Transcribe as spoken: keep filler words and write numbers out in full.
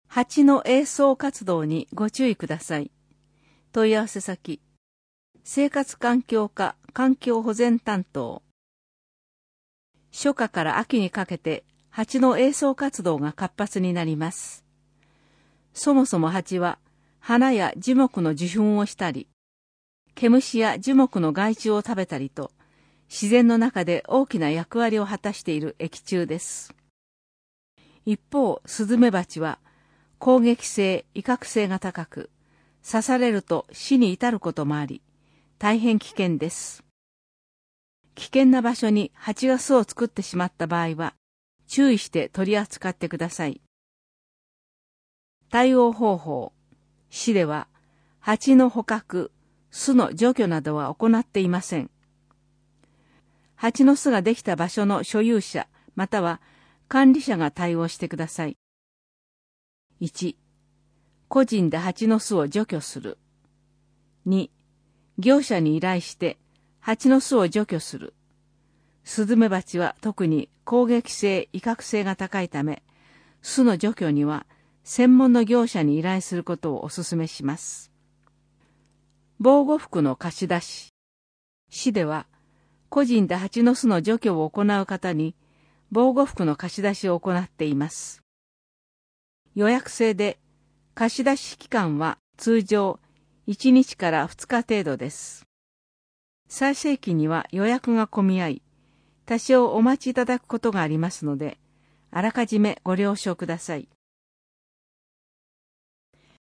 蜂の営巣活動にご注意ください。問い合わせ先、生活環境課環境保全担当。初夏から秋にかけて蜂の営巣活動が活発になります。そもそも蜂は花や樹木の受粉をしたり、毛虫や樹木の害虫を食べたりと、自然の中で大きな役割を果たしている益虫です。一方、スズメバチは攻撃性、威嚇性が高く、刺されると死に至ることもあり、大変危険です。危険な場所に蜂が巣を作ってしまった場合は、注意して取り扱ってください。対応方法。市では、蜂の捕獲、巣の除去などは行っていません。蜂の巣ができた場所の所有者、または管理者が対応してください。いち. 個人で蜂の巣を除去する。に. 業者に依頼して蜂の巣を除去する。スズメバチは特に攻撃性、威嚇性が高いため、巣の除去には専門の業者に依頼することをお勧めします。防護服の貸し出し。市では、個人で蜂の巣の除去を行う方に防護服の貸し出しを行っています。予約制で、貸し出し期間は通常いちにちからふつか程度です。最盛期には予約が混み合い、多少お待ちいただくことがありますので、あらかじめご了承ください。